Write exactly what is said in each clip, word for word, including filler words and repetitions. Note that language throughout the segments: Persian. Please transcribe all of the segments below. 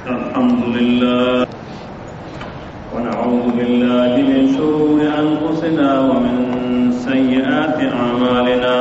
الحمد لله ونعوذ بالله من شرور أنفسنا ومن سيئات أعمالنا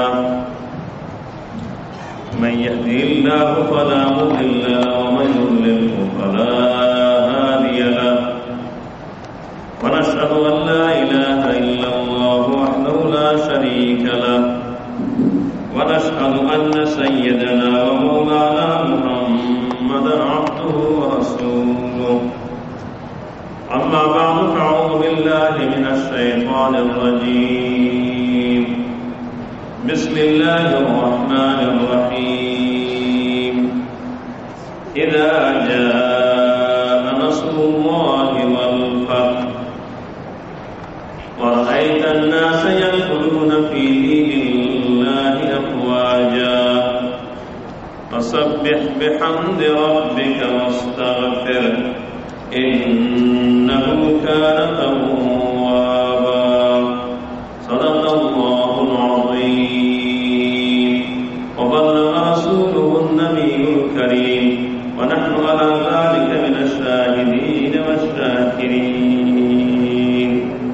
من يهدي الله فلا مضل له ومن يضلل فلا هادي له ونشهد أن لا إله إلا الله وحده لا شريك له ونشهد أن سيدنا ومولانا محمدا عبده ورسوله أما بعد فأعوذ بالله من الشيطان الرجيم بسم الله الرحمن الرحيم إذا جاء نصر الله والفتح ورأيت الناس يدخلون في دين الله أفواجا فسبح بحمد ربك واستغفره إنه كان توابا صدق الله العظيم وبلغ رسوله النبي الكريم ونحن على ذلك من الشاهدين والشاكرين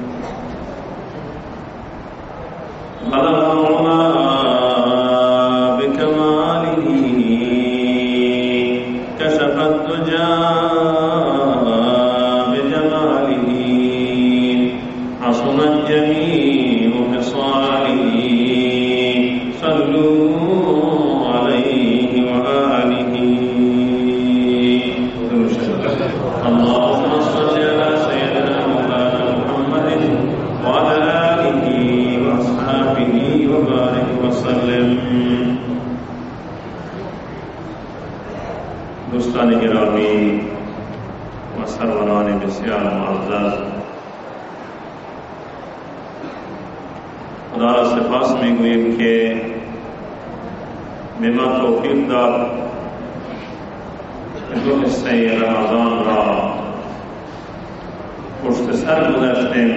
بلغ العلا بكماله كشف الدجى جميع خصاله صلوا عليه وآله اللهم صل على سيدنا مولانا محمد وعلى آله وأصحابه وبارك وسلم. دوستان گرامی و سروران بسیار معزز، خدا را سپاس میگوییم که به ما توفیق داد که دو حصه رمضان را پشت سر گذاشتیم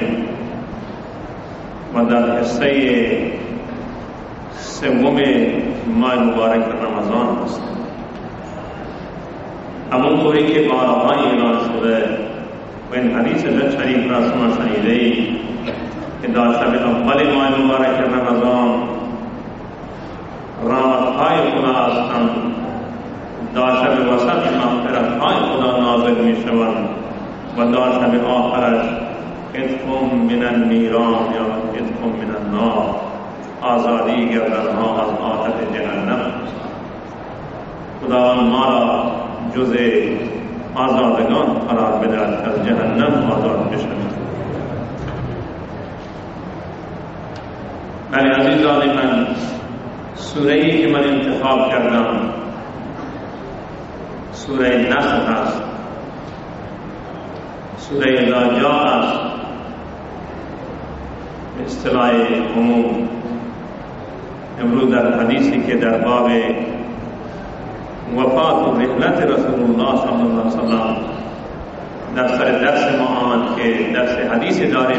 و در حصه سوم ماه مبارک رمضان هستیم. همونطوری که بارها اعلان شده و این حدیث شریف را شما شنیده‌اید که در شب اول ماه مبارک رمضان رحمت‌های خدا هستند، در شب وسط مغفرت‌های خدا نازل می‌شوند و در شب آخرش عتق من النیران یا عتق من النار، آزادی گردنها از آتش جهنم. خداوند ما را جز آزادگان قرار بدهد از جهنم آزاد بشویم. بله عزیزان من، سوره‌ای که من انتخاب کردم سوره نصر است. سوره اذا جاء است به اصطلاح عموم. امروز در حدیثی که در باب وفات و رحلت رسول الله صلی الله علیه وسلم در سر درس ما آمد که درس حدیثی داریم.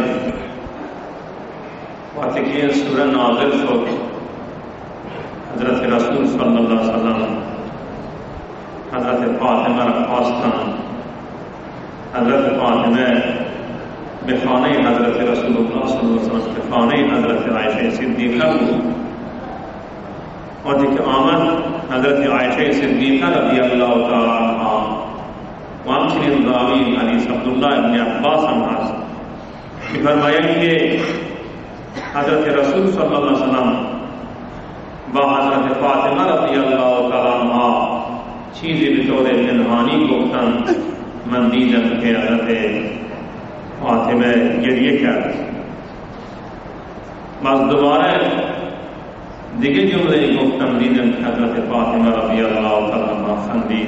وقتی که این سوره نازل شد، حضرت رسول صلی الله علیه وسلم حضرت فاطمه را خواستند. حضرت فاطمه به خانه حضرت رسول الله صلی الله علیه وسلم به خانه حضرت عایشه صدیقه بود. وقتی که آمد حضرت عایشه صدیقه رضی الله تعالی عنها و همچنین راوی حدیث عبدالله ابن عباس هم هست که فرمایند که حضرت رسول صلی الله علیه وسلم با حضرت فاطمه رضی الله تعالی عنها چیزی به طور پنهانی گفتند. من دیدم که حضرت فاطمه گریه کرد. باز دوباره دیگه جمله گفتم، دیدم که حضرت فاطمه رضی الله تعالی عنها خندید.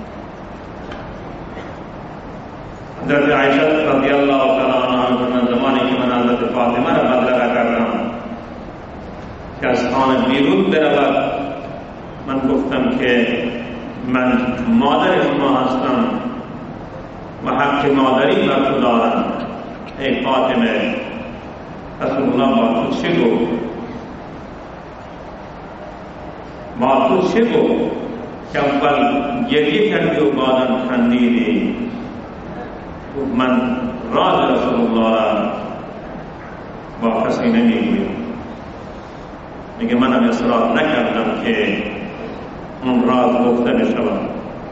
حضرت عایشه رضی الله تعالی عنها من زمانی که من حضرت فاطمه را مطلقه کردم که از خانه بیرون برود، من گفتم که من مادر شما هستم و حق مادری بر تو دارم. ای فاطمه، رسول الله با تو چه گفت؟ با تو چه گفت؟ که اول گریه کردی و بعدا خندیدی. من راز رسول الله را با کسی نمیگویم. میگه منم اصرار نکردم که اون راز گفته بشود.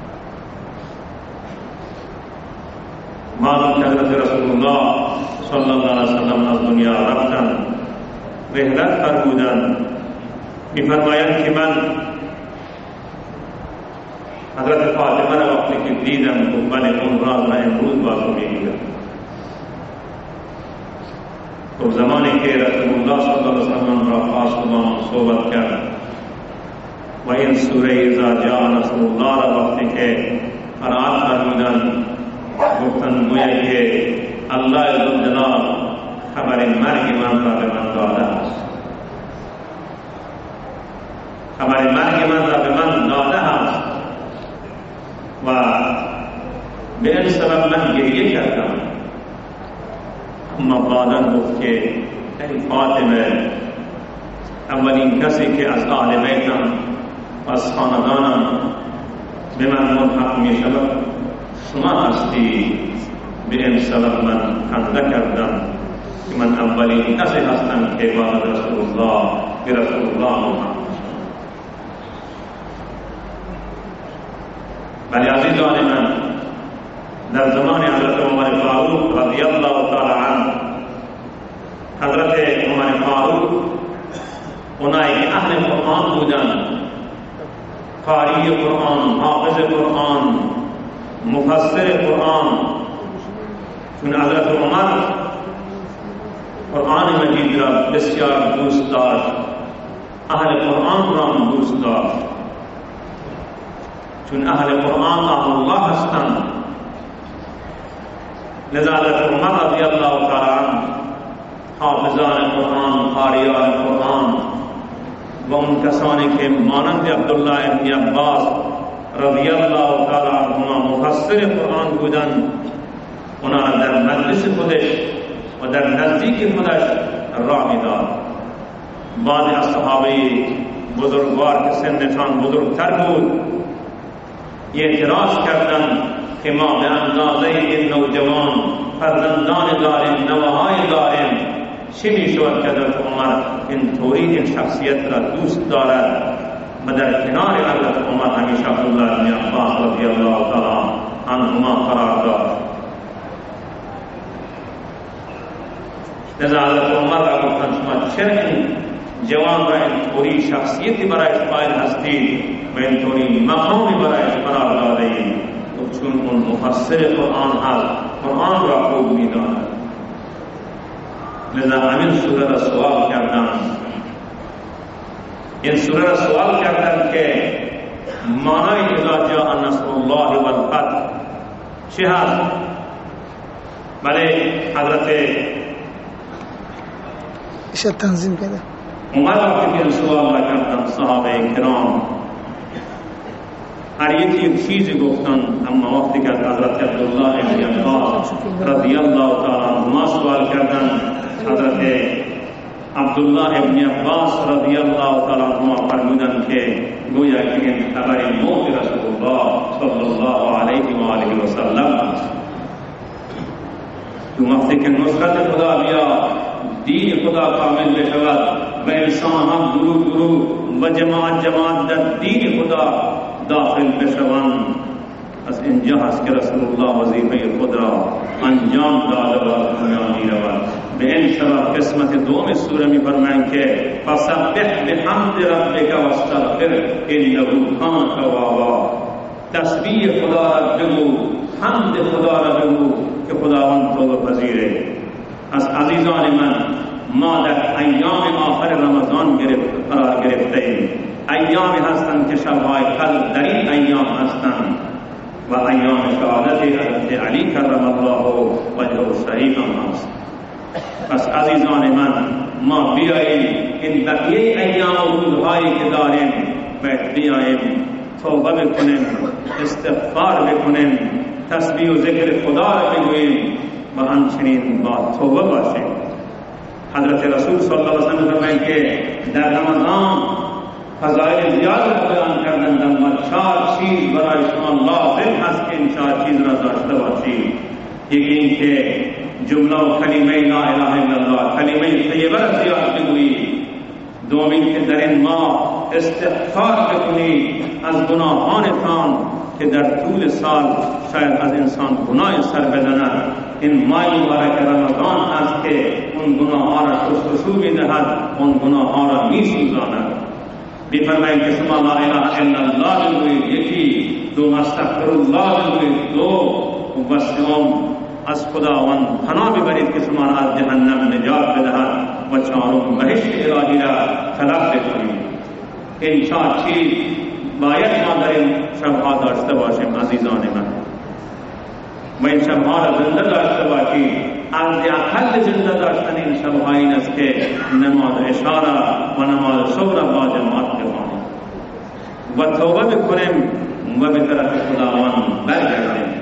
معلوم که حضرت رسول الله صلی الله علیه وسلم از دنیا رفتن، رحلت فرمودند. میفرمایند که من حضرت فاطمه را وقتی که دیدم تو بله اون راز را امروز بازو میگیرم. تو زمانی که رسول الله صلی الله علیه وسلم را خاص خدا صحبت کرد و این سوره اذا جاء نصر الله را وقتی که قرائت فرمودند، گفتند گویا که الله ذوالجلال خبر مرگ من را به من داده است، خبر مرگ من را به من داده است و به این سبب من گریه کردم. اما بعدا گفت که ای فاطمه، اولین کسی که از اهل بیتم و از خاندانم به من ملحق می شود شما هستی. به این سبب من خنده کردم که من اولین کسی هستم که بعد رسول الله به رسول الله ملحق. ولی عزیزان من، در زمان حضرت عمر فاروق رضی الله تعالی عنه، حضرت عمر فاروق اونایی که اهل قرآن بودند، قاری قرآن، حافظ قرآن، مفسر قرآن، چون حضرت عمر قرآن مجید را بسیار دوست داشت، اهل قرآن را دوست داشت، چون اهل قرآن اهل الله هستند. لذا حضرت عمر رضی الله تعالی عنه حافظان قرآن، قاریان قرآن و اون کسانی که مانند عبدالله ابن عباس رضی الله تعالی عنهما مفسر قرآن بودند، اونا را در مجلس خودش و در نزدیک خودش راه می‌داد. بعضی از صحابه بزرگوار که سنشان بزرگتر بود اعتراض کردند که ما به اندازه این نوجوان فرزندان داریم، نوه‌های داریم، چه می‌شود که حضرت عمر این طوری این شخصیت را دوست دارد و در کنار حضرت عمر همیشه عبدالله بن عباس رضی الله تعالی عنهما قرار داشت. لذا حضرت عمر را گفتند شما چرا این جوان را این طوری شخصیتی برایش قائل هستید و این طوری مقامی برایش قرار داده اید؟ چون اون مفسر قرآن هست، قرآن را خوب می‌داند. لذا همین سوره را سوال کردم، این سوره را سوال کردم که معنای اذا جاء نصر الله والفتح چه هست؟ بله حضرت ایشا تنظیم کرده عمر وقتی که این سوال را کردم، صحابه کرام هر یکی یک چیزی گفتن، اما وقتی که از حضرت عبدالله ابن عباس رضی الله تعالی عنهما سوال کردن، حضرت عبدالله ابن عباس رضی الله تعالی عنهما فرمودند که گویا که این خبر موت رسول الله صلی الله علیه و آله و سلم است. وقتی که نصرت خدا بیا، دین خدا کامل بشود و انسان هم گروه گروه و جماعت جماعت در دین خدا داخل بشوند، از اینجا هست که رسول الله وظیفه خود را انجام داده و از دنیا می رود. به این سبب قسمت دوم سوره می فرمایند که فسبح بحمد ربک واستغفر انه کان توابا. تسبیح خدا را بگو، حمد خدا را بگو که خداوند توبه پذیره. از عزیزان من، ما در ایام آخر رمضان گرفت قرار گرفته ایم. ایامی هستند که شبهای قدر در این ایام هستند و ایام شهادت حضرت علی کرم الله وجهه الشریف هم هست. پس عزیزان من، ما بیاییم این بقیه ایام و روزهایی که داریم و بیاییم توبه بکنیم، استغفار بکنیم، تسبیح و ذکر خدا را بگوییم و همچنین با توبه باشیم. حضرت رسول صلی الله علیه و سلم فرمایند که در رمضان فضائل زیاد را بیان کردند، اما چهار چیز برای شما لازم هست که این چهار چیز را داشته باشید. یکی این که جمله و کلمه لا اله الا الله، کلمه طیبه را زیاد بگویید. دوم این که در این ماه استغفار بکنید از گناهانتان که در طول سال شاید از انسان گناه سر بدند. این ماه مبارک رمضان است که اون گناه ها را شستشو می‌دهد، اون گناه ها را می‌سوزاند. می‌فرمایند که شما لا اله الا الله بگویید، یکی. دو استغفر الله بگویید، دو. و سوم از خداوند پناه ببرید که شما را از جهنم نجات بدهد و چهارم بهشت الهی را طلب بکنید. این چهار چیز باید ما در این شبها داشته باشیم عزیزان من، و این شبها را زنده داشته باشید. از اقل زنده داشتن این شبها این است که نماز عشا و نماز صبح را با جماعت بخوانیم و توبه بکنیم و به طرف خداوند برگردیم.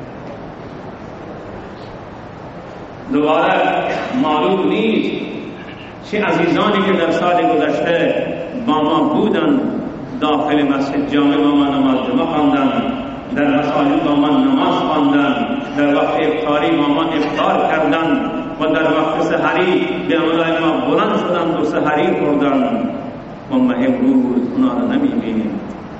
دوباره معلوم نیست چه عزیزانی که در سال گذشته با ما بودند، داخل مسجد جامع با ما نماز جمعه خواندند، در مساجد با ما نماز خواندند، در وقت افطاری با ما افطار کردند و در وقت سحری به امرای ما بلند شدند و سحری خوردند و ما امروز اونا را نمی‌بینیم.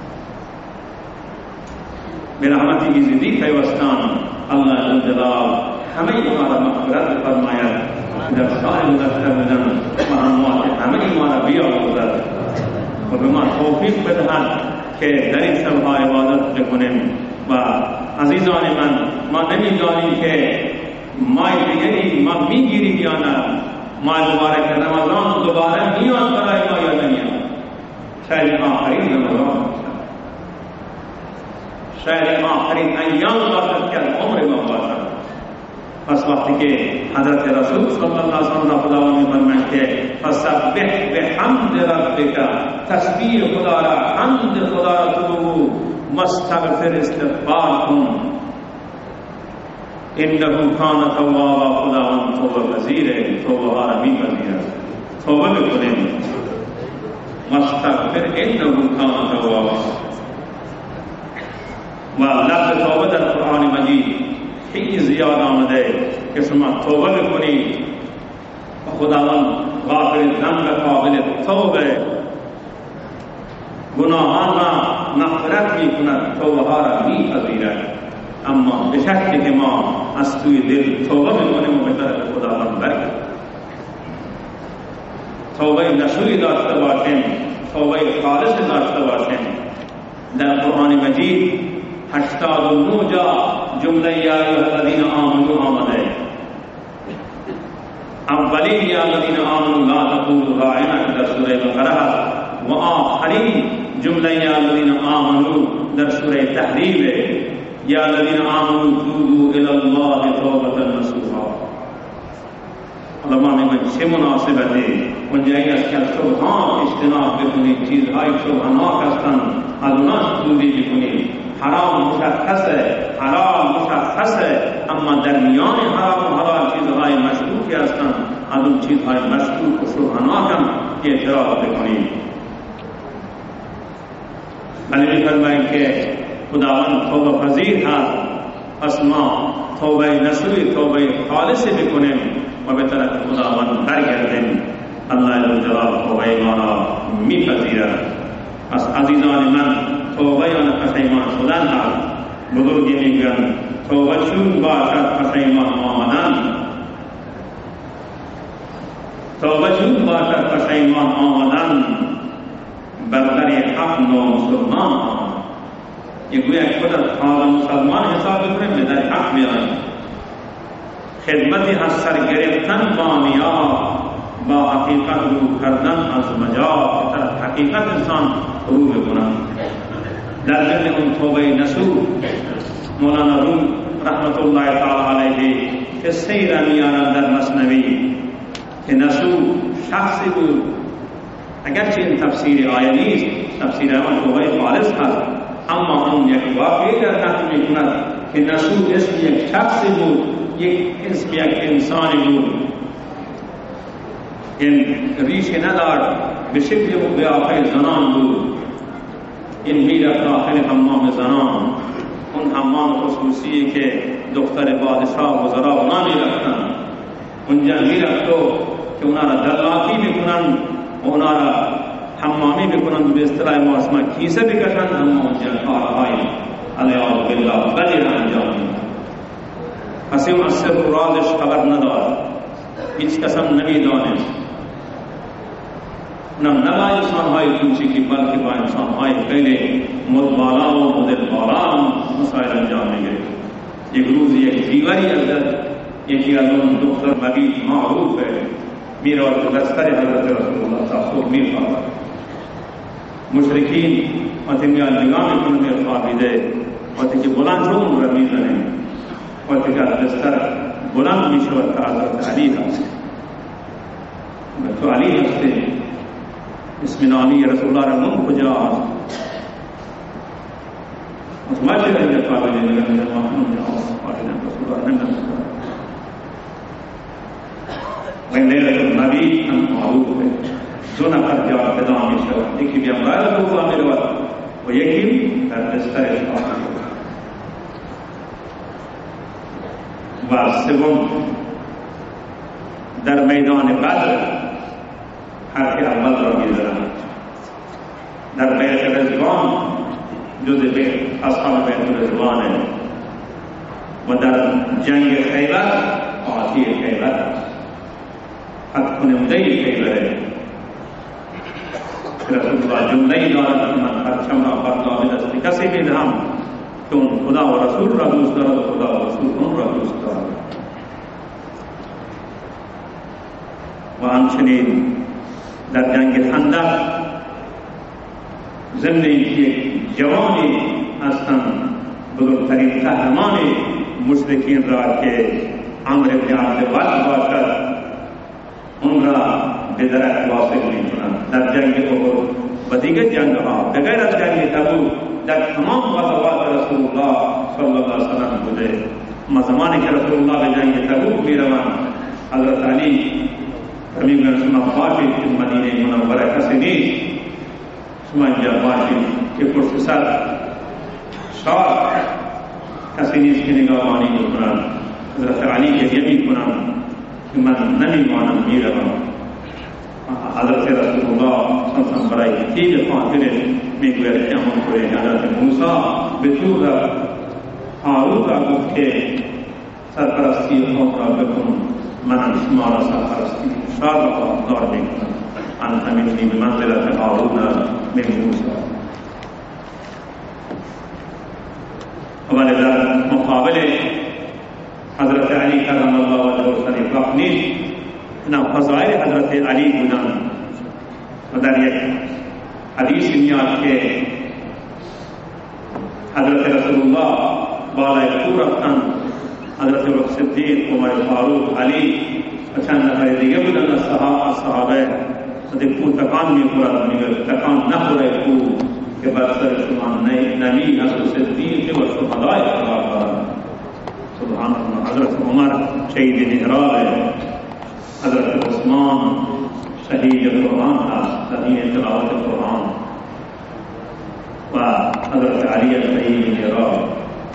به رحمت ایزدی پیوستان الله جلال همه ما را مغفرت فرماید، در سال گذشته بودند و اموات همه ما را بیاموزد و به ما توفیق بدهد که در این شبها عبادت بکنیم. و عزیزان من، ما نمی‌دانیم که ماه دیگری ما میگیریم یا نه. ماه مبارک رمضان دوباره میاد برای ما یا نمیاد. شاید آخرین رمضان، شاید آخرین ایام باشد که عمر ما باشد. پس وقتی که حضرت رسول صلی الله علیه و سلم خداوند می‌فرماید که فسبح بحمد ربک، تسبیح خدا را، حمد خدا را تو بگو، مستغفر استغفار کن، انه کان توابا، خداوند توبه پذیره، توبه ها را می‌پذیرد. توبه بکنیم، مستغفر انه کان توابا. و لفظ توبه در قرآن مجید خیلی زیاد آمده که شما توبه بکنید و خداوند غافر ذنب قابل توبه، گناهان را مغفرت می‌کند، توبه ها را می‌پذیرد. اما به شرطی که ما از توی دل توبه بکنیم و به طرف خداوند برگردیم، توبه نصوحی داشته باشیم، توبه خالص داشته باشیم. در قرآن مجید هشتاد و نه جا جمله یا ایها الذین آمنوا آمده. اولین یا الذین آمنوا لا تقولوا راعنا در سوره بقره است و آخرین جمله یا الذین آمنوا در سوره تحریم یا الذین آمنوا توبوا الی الله توبة نصوحا. علما میگن چه مناسبتی اونجا این است که از شبهات اجتناب بکنید، چیزهای شبهناک هستند از اونها دوری بکنید. حرام مشخصه، حلال مشخصه، اما در میان حرام و حلال چیزهای مشکوکی هستند، از اون چیزهای مشکوک و شبهناک هم اعتراف بکنید. ولی می‌فرمایند که خداوند توبه پذیر هست، پس ما توبه نصوحی، توبه خالص بکنیم و به طرف خداوند برگردیم. الله جلال توبه ما را می‌پذیرد. پس عزیزان من، توبه یا پشیمان شدن هست. بزرگی میگن توبه چون باشد پشیمان آمدن، توبه چون باشد پشیمان آمدن، برتر حق نامسلمان آمد. یه گویا خودت تازه مسلمان حساب بکنیم به در حق بیاییم. خدمتی هست سر گرفتن با نیا، با حقیقت رو کردن از مجال که طرف حقیقت انسان رو بکنن. در ضمن اون توبه نصوح مولانا روم رحمت الله تعالی علیه قصه را میارن در مثنوی که نصوح شخصی بود، اگرچه این تفسیر آیه نیست، تفسیر آن توبه خالص هست، اما اون یک واقعی در نقل میکند که نصوح اسم یک شخصی بود، یک اسم یک انسانی بود. این ریشه نداشت به شکل و قیافه زنان بود. این میرفت داخل حمام زنان، اون حمام خصوصی که دختر بادشاه و وزرا اونا میرفتن، اونجا میرفت و که اونا را دلاکی میکنن و اونا را حمامی میکنن، به اصطلاح ما اسمها کیسه بکشن، اما اونجا کارهای علیه بالله بدی را انجام میدن. کسی اون از سر و رازش خبر ندارد، هیچ کس هم نمیدانست، اونم نه با انسانهای کوچکی بلکه با انسانهای خیلی مدبالا و مدلبالا هم مسائل انجام میگیره. یک روز یک دیوری از یکی از اون دختر مبید معروفه میرود به بستر حضرت رسول الله تا صبح میخوابد. مشرکین وقتی میان نگاه میکنه میخوابیده، وقتی که بلند شد اون را میزنه، وقتی که از بستر بلند میشود که حضرت علی هست، تو علی هستی، اسم نامی رسول الله رمون کجا هست؟ مطمئن شده اینجا خوابیده میگن میگن محمود جا خوابیده رسول الله نمیدن. و این لیلت النبی هم معروفه، دو نفر جا فدا می شود، یکی بیا باید روزا می رود و یکی در بسترش آمد. و سوم در میدان بدر حرف اول را می زنند. در بیت رضوان جز بیت اصحاب بیت رضوانه و در جنگ خیبر آتی خیبر حد کننده خیبره. رسول الله جمله دارد که من پرچم را بردابه دست کسی میدهم که اون خدا و رسول را دوست دارد و خدا و رسول اون را دوست دارد. و همچنین در جنگ خندق ضمن اینکه جوانی هستند بزرگترین قهرمان مشرکین را که عمرو بن عبدالود باشد اون را به درک واصل می‌کنند. در جنگ احد و دیگر جنگ ها به غیر از جنگ تبوک در تمام غزوات رسول الله صلی الله علیه وسلم بوده. اما زمانی که رسول الله به جنگ تبوک می‌روند حضرت علی میگویند شما باشید که مدینه منوره کسی نیست، شما اینجا باشید که پشت سر شاه کسی نیست که نگاهبانی بکنند. حضرت علی گریه می‌کنند که من نمیمانم میروم. حضرت رسول الله صلی الله برای تیل خاطرش میگوید که همونطوری حضرت موسی به طور هارون را گفت که سرپرستی خود را بکن، منم شما را سرپرستی شاد را خواهدار میکنم. انت منی به منزلت هارون من موسی. ولی در مقابل حضرت علی کرم الله وجهه شریف وقت نیست. اینا فضائل حضرت علی بودند و در یک حدیث میاد که حضرت رسول الله بالای کو رفتند، حضرت صدیق، عمر فاروق، علی و چند نفر دیگه بودند از صحابه. وقتی کو تکان میخورد میگه تکان نخوره کو که بر سر شما نبی حضرت صدیق و شهدای خدا دارد. سبحان الله. حضرت عمر شهید محراب، حضرت عثمان شهید قرآن هست، شهید تلاوت قرآن، و حضرت علی شهید محراب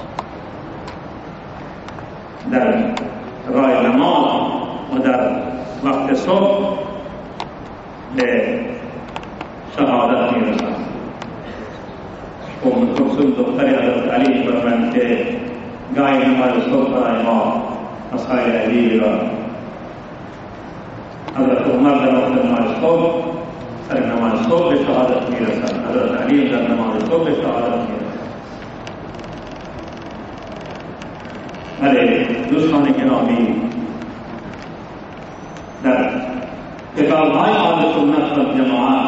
در راه نماز و در وقت صبح به شهادت میرسند. ام کلثوم دختر حضرت علی فرمایند که گاهی نماز صبح برای ما مسائل علی را حضرت عمر در وقت نماز صبح سر نماز صبح به شهادت میرسند، حضرت علی در نماز صبح به شهادت میرسند. ولی دوستان گرامی، در کتاب‌های اهل سنت و جماعت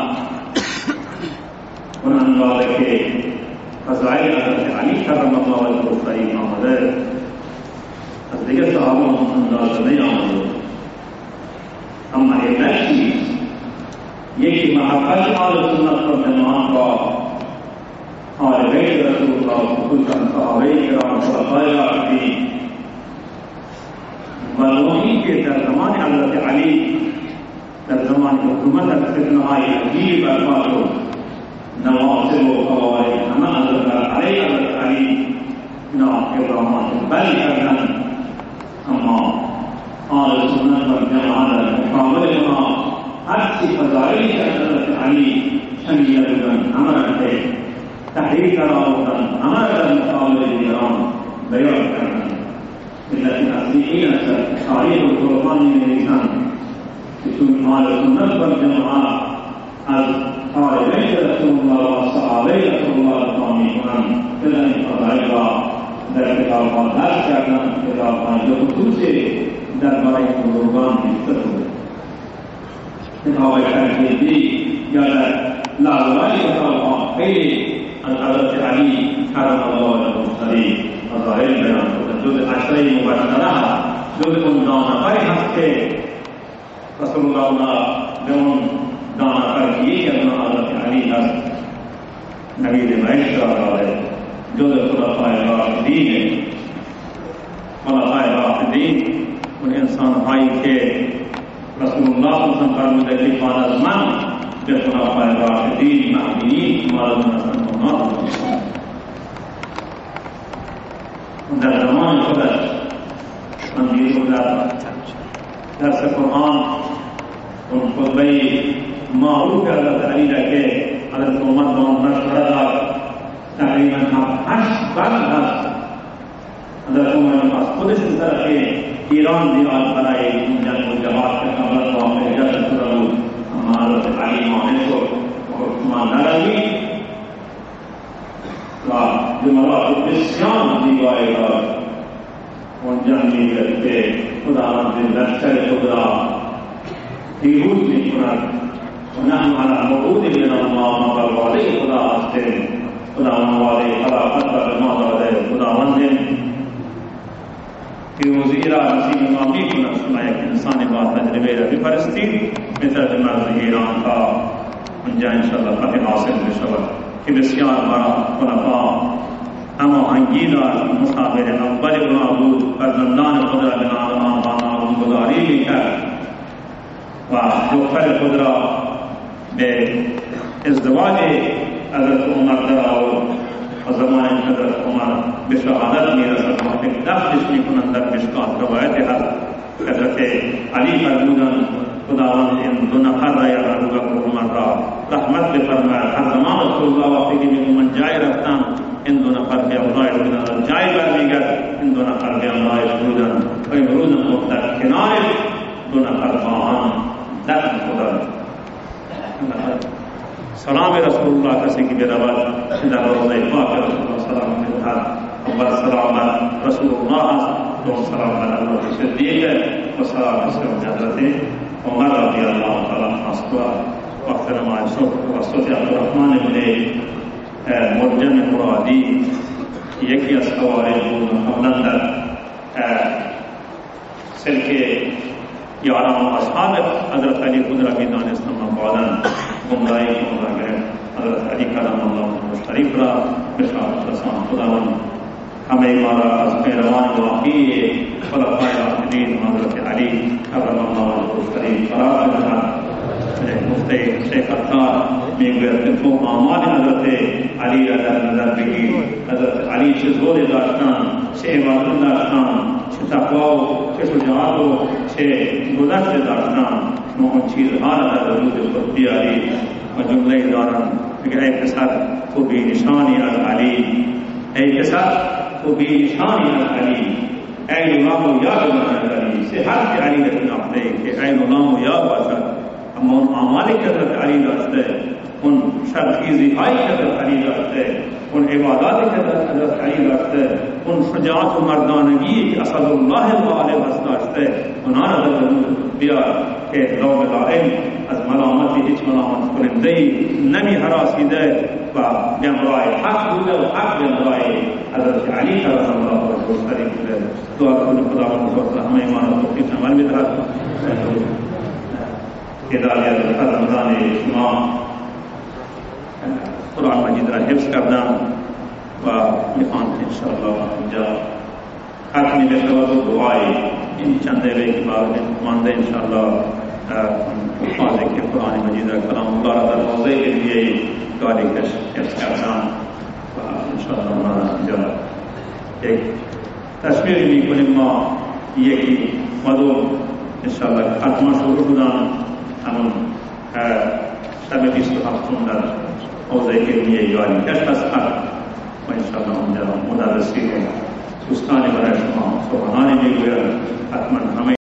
اون اندازه که فضائل حضرت علی کرم الله وجهه شریف آمده از دیگر صحابه اندازه نیامده. اما یک چیز، یکی محبت اهل سنت و جماعت با آل بیت رسول الله، خصوصا صحابه کرام خلفای راشدین، معلومی که در زمان حضرت علی در زمان حکومت فتنه‌های عجیب برپا شد، نواصب و قواعد همه حضرت علی حضرت علی اینا اقدامات بلی کردند، اما آل سنت و جماعت در مقابل ما هرچی فضائلی که حضرت علی شنیده بودند همه را تحریک را آوردند، همه را در مقابل دیگران بیان کردند. ملت مسیحی از تاریخ القرآن می‌نویسند که چون آل سنت و جماعت از طالبین رسول الله و صحابه رسول الله ادعا می‌کنند که این فضائل را در کتاب‌ها درج کردند، کتاب‌های خصوصی درباره بزرگان نوشته شده. کتاب ترجیحی یا در لاولای کتاب‌ها خیلی از حضرت علی کرم الله وجهه شریف فضائل بیان شده. جز عشره مبشره، جز اون دو نفری هست که رسول الله به اون دو نفر که یکی از حضرت علی هست نوید معیش را داره، جز خلفای راشدین. خلفای راشدین اون انسان هایی که رسول الله صلی الله علیه و آله فرموده که بعد از من به خلفای راشدین مهدیین مورد مسلمانان در زمان خودش من دیده بودم درس قرآن اون خطبه معروف حضرت علی را که حضرت عمر با اون مشوره داد تقریبا هشت بند هست. حضرت عمر از خودش از طرف ایران دیاد برای این جنگ و جهاد که قبل با اجازه شده بود، اما حضرت علی مانع شد و حکمان نروید و جملات بسیار زیبایی داد. اون جنگ میگرد که خداوند لشکر خود را پیروز میکند و نحن علی موعود من الله و وعده خدا هستیم. خداوند وعده خلافت را به ما داده، خداوند پیروزی را نصیب ما میکند. شما یک انسان با تجربه را بپرستید مثل مرز ایران تا اونجا انشاءالله فتح حاصل بشود که بسیار برای خلفا هماهنگی داشت. مصابر اول اونا بود، فرزندان خود را به نام آنها گذاری میکرد و دختر خود را به ازدواج حضرت عمر در آورد و زمان حضرت عمر به شهادت میرسد وقتی دفنش میکنند. در مشکات روایت هست حضرت علی فرمودند خداوند این دو نفر را یا ابو عمر را رحمت بفرماید. هر زمان رسول الله وقتی که من جای رفتم این دو نفر به امرایش بودند، جای برمیگرد این دو نفر به امرایش بودند و امروز هم در کنار دو نفر با هم دفن شدند. سلام رسول الله کسی که برود در روضه پاک رسول الله سلام می‌دهد. اول سلام رسول الله است، دوم سلام حضرت صدیق و سلام حضرت عمر رضی الله تعالی عنه. وقت نماز صبح وسط عبدالرحمن بن مرجم مرادی یکی از خوارج بود و قبلا در سلک یاران و اصحاب حضرت علی خود را می‌دانست، اما بعدا گمراهی گمراه گرفت. حضرت علی کرم الله وجهه شریف را بشارت رساند. خداوند همه ما را از پیروان واقعی خلفای راشدین حضرت علی کرم الله وجهه شریف قرار بدهد. مفتی شیخ عطار میگوید که تو اعمال حضرت علی را در نظر بگیر. حضرت علی چه زور داشتند، چه عبادت داشتند، چه تقوا و چه شجاعت و چه گذشت داشتند. شما اون چیزها را در وجود خود بیارید و جمله دارند میگه ای پسر تو بی نشانی از علی، ای پسر تو بی نشانی از علی، عین الله و یاد از علی. صحت علی را شناخته که عین الله و یاد باشد، اما اون اعمالی که حضرت علی داشته، اون شرخیزی هایی که حضرت علی داشته، اون عباداتی که حضرت علی داشته، اون شجاعت و مردانگی که اسد الله الغالب هست داشته، اونا را در وجود بیار که لو بلائم از ملامتی هیچ ملامت کنندهی نمی حراسیده و به امرای حق بوده و حق به امرای حضرت علی کرم الله وجهه شریف بوده. دعا کنید خداوند بزرگ همه ایمان و توفیق عمل بدهد. هدایت فرزندان شما قرآن مجید را حفظ کردن و میخوان که انشاءالله اینجا ختمی بشود و دعای این چند دقیقه که باید مانده انشاءالله واضح کے قرآن مجید کلام مبارک در موضع کے لیے گاڑی کا اختیار انشاءالله یک تصویر میکنیم ما یکی مدو انشاءالله حتما شروع بودن همون شب بیست و هفتم در موضع کے لیے گاڑی کشف از حق و انشاءالله اونجا مدرسی دوستانی برای شما سخنانی میگوید حتما همه